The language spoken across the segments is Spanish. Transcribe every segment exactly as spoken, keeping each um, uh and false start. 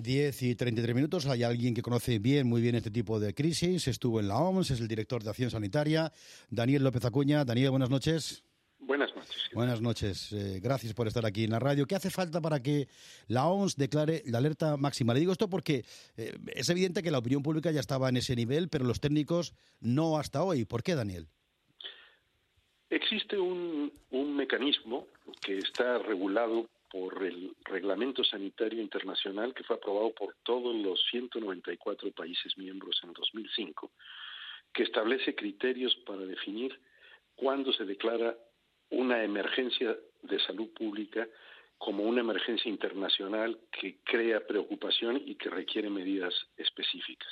diez y treinta y tres minutos. Hay alguien que conoce bien, muy bien este tipo de crisis. Estuvo en la O M S, es el director de Acción Sanitaria, Daniel López Acuña. Daniel, buenas noches. Buenas noches. Buenas noches. Eh, gracias por estar aquí en la radio. ¿Qué hace falta para que la O M S declare la alerta máxima? Le digo esto porque eh, es evidente que la opinión pública ya estaba en ese nivel, pero los técnicos no hasta hoy. ¿Por qué, Daniel? Existe un, un mecanismo que está regulado por el Reglamento Sanitario Internacional que fue aprobado por todos los ciento noventa y cuatro países miembros en dos mil cinco, que establece criterios para definir cuándo se declara una emergencia de salud pública como una emergencia internacional que crea preocupación y que requiere medidas específicas.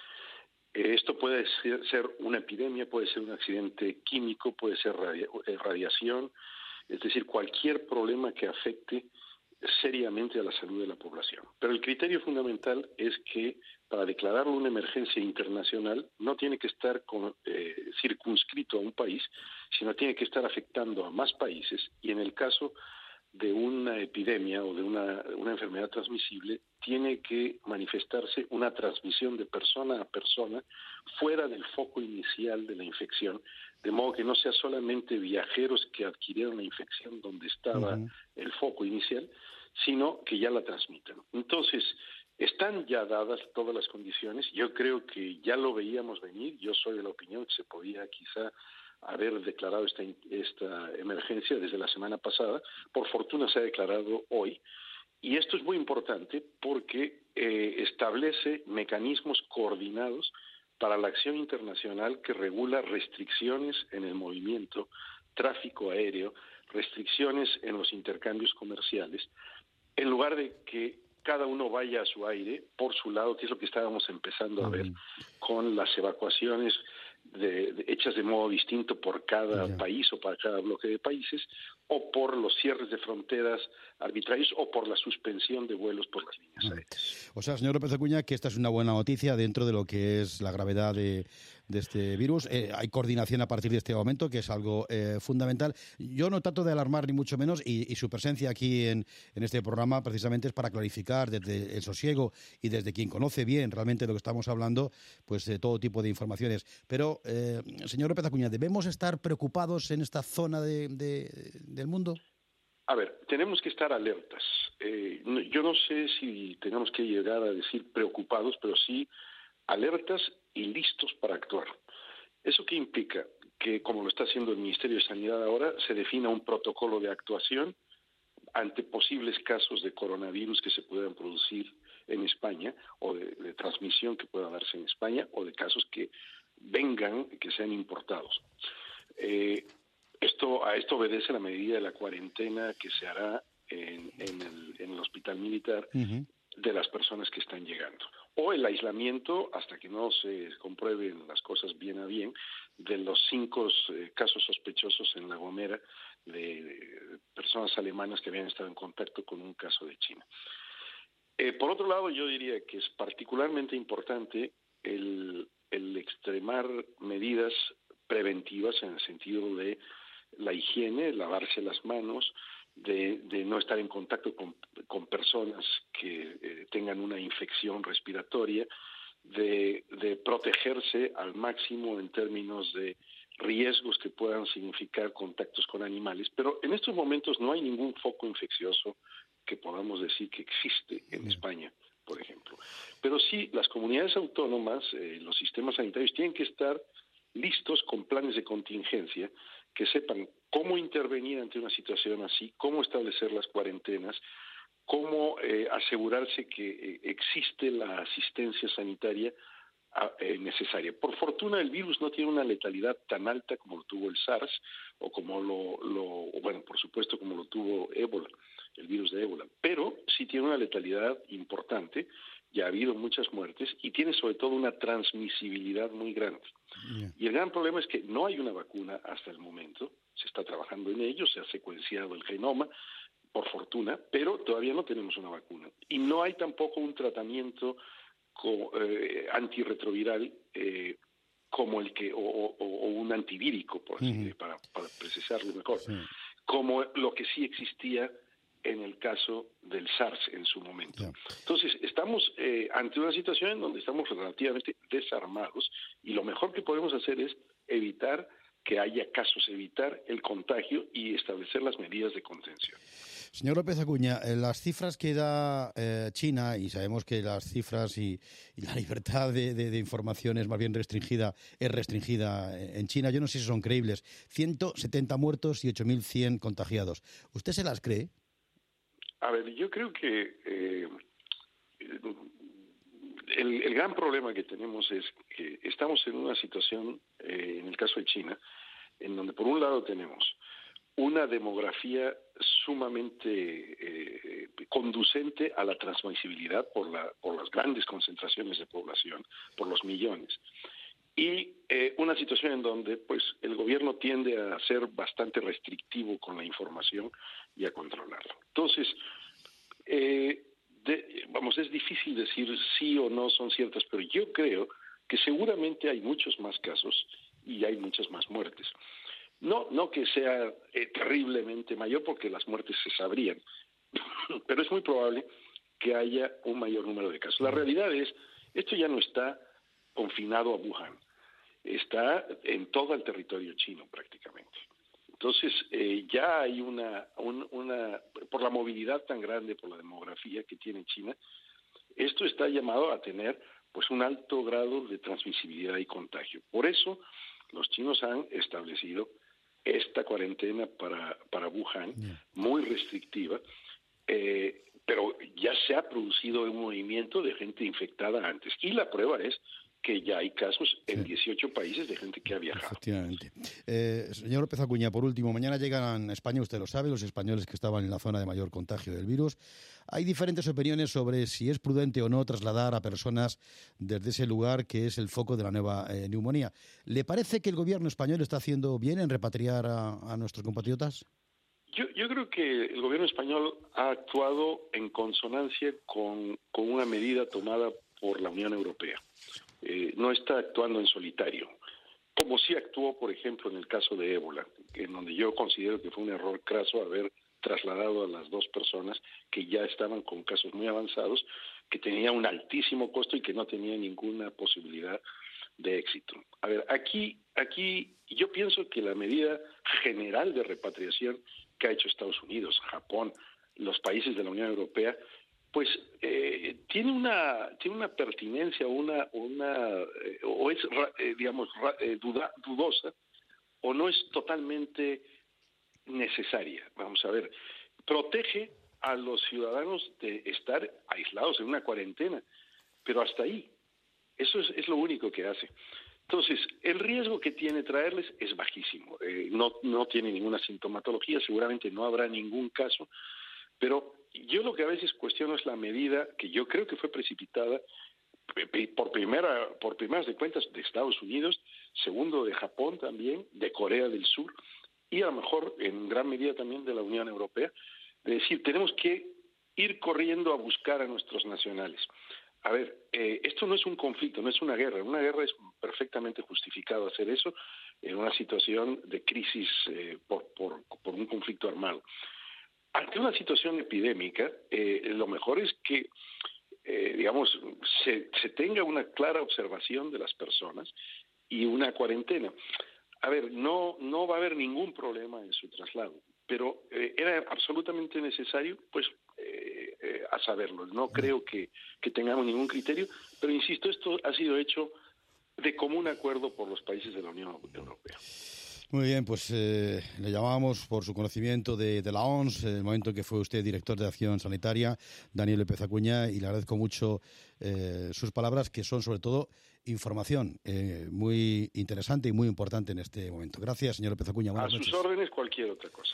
Esto puede ser una epidemia, puede ser un accidente químico, puede ser radia- radiación, es decir, cualquier problema que afecte seriamente a la salud de la población. Pero el criterio fundamental es que para declararlo una emergencia internacional no tiene que estar con, eh, circunscrito a un país, sino tiene que estar afectando a más países y en el caso de una epidemia o de una, una enfermedad transmisible, tiene que manifestarse una transmisión de persona a persona fuera del foco inicial de la infección, de modo que no sea solamente viajeros que adquirieron la infección donde estaba uh-huh. el foco inicial, sino que ya la transmitan. Entonces, están ya dadas todas las condiciones. Yo creo que ya lo veíamos venir. Yo soy de la opinión que se podía quizá haber declarado esta, esta emergencia desde la semana pasada. Por fortuna se ha declarado hoy. Y esto es muy importante porque eh, establece mecanismos coordinados para la acción internacional que regula restricciones en el movimiento, tráfico aéreo, restricciones en los intercambios comerciales, en lugar de que cada uno vaya a su aire, por su lado, que es lo que estábamos empezando a ver con las evacuaciones de, de, hechas de modo distinto por cada yeah. país o para cada bloque de países, o por los cierres de fronteras arbitrarios o por la suspensión de vuelos por las líneas aéreas. O sea, señor López Acuña, que esta es una buena noticia dentro de lo que es la gravedad de, de este virus. Eh, hay coordinación a partir de este momento, que es algo eh, fundamental. Yo no trato de alarmar ni mucho menos, y, y su presencia aquí en, en este programa precisamente es para clarificar desde el sosiego y desde quien conoce bien realmente de lo que estamos hablando, pues de todo tipo de informaciones. Pero, eh, señor López Acuña, ¿debemos estar preocupados en esta zona de, de, del mundo? A ver, tenemos que estar alertas. Eh, yo no sé si tenemos que llegar a decir preocupados, pero sí alertas y listos para actuar. ¿Eso qué implica? Que, como lo está haciendo el Ministerio de Sanidad ahora, se defina un protocolo de actuación ante posibles casos de coronavirus que se puedan producir en España o de, de transmisión que pueda darse en España o de casos que vengan, que sean importados. Eh, esto a esto obedece la medida de la cuarentena que se hará en, en, el, en el hospital militar uh-huh. de las personas que están llegando. O el aislamiento, hasta que no se comprueben las cosas bien a bien, de los cinco eh, casos sospechosos en La Gomera de, de personas alemanas que habían estado en contacto con un caso de China. Eh, por otro lado, yo diría que es particularmente importante el, el extremar medidas preventivas en el sentido de la higiene, lavarse las manos, de, de no estar en contacto con, con personas que eh, tengan una infección respiratoria, de, de protegerse al máximo en términos de riesgos que puedan significar contactos con animales. Pero en estos momentos no hay ningún foco infeccioso que podamos decir que existe en España, por ejemplo. Pero sí, las comunidades autónomas, eh, los sistemas sanitarios tienen que estar listos con planes de contingencia que sepan cómo intervenir ante una situación así, cómo establecer las cuarentenas, cómo eh, asegurarse que eh, existe la asistencia sanitaria eh, necesaria. Por fortuna, el virus no tiene una letalidad tan alta como lo tuvo el SARS o como lo, lo bueno, por supuesto, como lo tuvo ébola, el virus de ébola, pero sí tiene una letalidad importante. Ya ha habido muchas muertes y tiene sobre todo una transmisibilidad muy grande. Yeah. Y el gran problema es que no hay una vacuna hasta el momento, se está trabajando en ello, se ha secuenciado el genoma, por fortuna, pero todavía no tenemos una vacuna. Y no hay tampoco un tratamiento co, eh, antirretroviral eh, como el que, o, o, o un antivírico, por así, uh-huh. para, para precisarlo mejor, sí. como lo que sí existía en el caso del SARS en su momento. Yeah. Entonces, estamos eh, ante una situación en donde estamos relativamente desarmados y lo mejor que podemos hacer es evitar que haya casos, evitar el contagio y establecer las medidas de contención. Señor López Acuña, eh, las cifras que da eh, China, y sabemos que las cifras y, y la libertad de, de, de información es más bien restringida, es restringida en China, yo no sé si son creíbles. ciento setenta muertos y ocho mil cien contagiados. ¿Usted se las cree? A ver, yo creo que eh, el, el gran problema que tenemos es que estamos en una situación, eh, en el caso de China, en donde por un lado tenemos una demografía sumamente eh, conducente a la transmisibilidad por, la, por las grandes concentraciones de población, por los millones, y eh, una situación en donde pues el gobierno tiende a ser bastante restrictivo con la información y a controlarlo. Entonces, eh, de, vamos, es difícil decir sí o no son ciertas, pero yo creo que seguramente hay muchos más casos y hay muchas más muertes. No, no que sea eh, terriblemente mayor, porque las muertes se sabrían, pero es muy probable que haya un mayor número de casos. La realidad es, esto ya no está confinado a Wuhan, está en todo el territorio chino prácticamente. Entonces, eh, ya hay una, un, una, por la movilidad tan grande, por la demografía que tiene China, esto está llamado a tener pues un alto grado de transmisibilidad y contagio. Por eso, los chinos han establecido esta cuarentena para, para Wuhan, muy restrictiva, eh, pero ya se ha producido un movimiento de gente infectada antes. Y la prueba es que ya hay casos en sí. dieciocho países de gente que ha viajado. Efectivamente. Eh, señor López Acuña, por último, mañana llegan a España, usted lo sabe, los españoles que estaban en la zona de mayor contagio del virus. Hay diferentes opiniones sobre si es prudente o no trasladar a personas desde ese lugar que es el foco de la nueva eh, neumonía. ¿Le parece que el gobierno español está haciendo bien en repatriar a, a nuestros compatriotas? Yo, yo creo que el gobierno español ha actuado en consonancia con, con una medida tomada por la Unión Europea. Eh, no está actuando en solitario, como sí actuó, por ejemplo, en el caso de ébola, en donde yo considero que fue un error craso haber trasladado a las dos personas que ya estaban con casos muy avanzados, que tenían un altísimo costo y que no tenían ninguna posibilidad de éxito. A ver, aquí, aquí yo pienso que la medida general de repatriación que ha hecho Estados Unidos, Japón, los países de la Unión Europea, pues eh, tiene una tiene una pertinencia, una una eh, o es eh, digamos eh, duda, dudosa o no es totalmente necesaria. Vamos a ver, protege a los ciudadanos de estar aislados en una cuarentena, pero hasta ahí. Eso es, es lo único que hace. Entonces, el riesgo que tiene traerles es bajísimo. Eh, no no tiene ninguna sintomatología, seguramente no habrá ningún caso, pero yo lo que a veces cuestiono es la medida que yo creo que fue precipitada por primera, por primeras de cuentas de Estados Unidos, segundo de Japón también, de Corea del Sur y a lo mejor en gran medida también de la Unión Europea, de decir, tenemos que ir corriendo a buscar a nuestros nacionales. A ver, eh, esto no es un conflicto, no es una guerra. Una guerra es perfectamente justificado hacer eso en una situación de crisis eh, por, por, por un conflicto armado. Ante una situación epidémica, eh, lo mejor es que, eh, digamos, se, se tenga una clara observación de las personas y una cuarentena. A ver, no, no va a haber ningún problema en su traslado, pero eh, era absolutamente necesario, pues, eh, eh, a saberlo. No creo que, que tengamos ningún criterio, pero insisto, esto ha sido hecho de común acuerdo por los países de la Unión Europea. Muy bien, pues eh, le llamábamos por su conocimiento de, de la O M S, el momento en que fue usted director de Acción Sanitaria, Daniel López Acuña, y le agradezco mucho eh, sus palabras, que son sobre todo información eh, muy interesante y muy importante en este momento. Gracias, señor López Acuña. Buenas noches. A sus órdenes, cualquier otra cosa.